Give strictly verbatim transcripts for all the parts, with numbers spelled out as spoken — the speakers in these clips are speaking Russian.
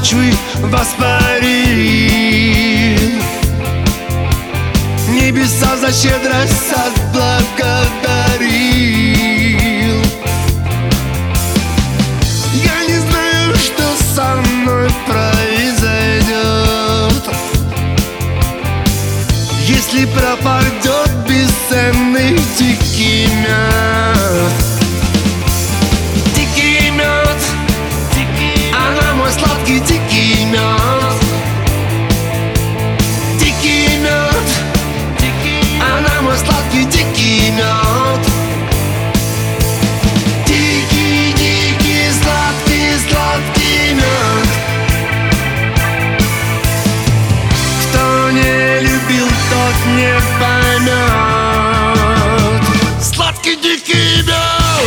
почвы воспарил. Небеса за щедрость отблагодарил. Я не знаю, что со мной произойдет, если пропадет бесценный дикий мед. Дикий мед, она мой сладкий дикий мед. Дикий мед, она мой сладкий дикий мед. Дикий, дикий, сладкий, сладкий мед. Кто не любил, тот не поймет. Сладкий дикий мед.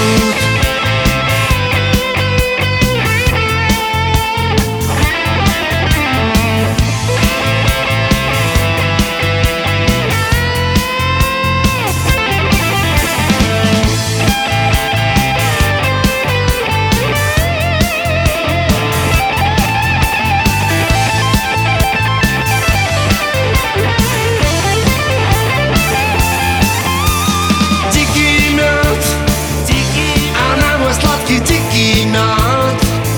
Дикий мед,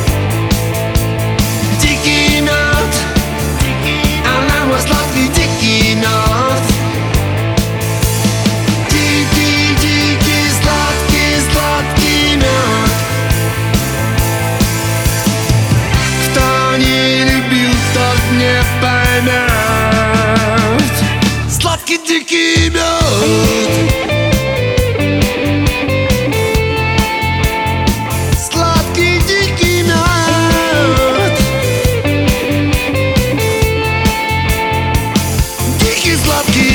дикий мед, она мой сладкий дикий мед. Дикий, дикий, сладкий, сладкий мед. Кто не любил, тот не поймет. Сладкий дикий мед. Sladký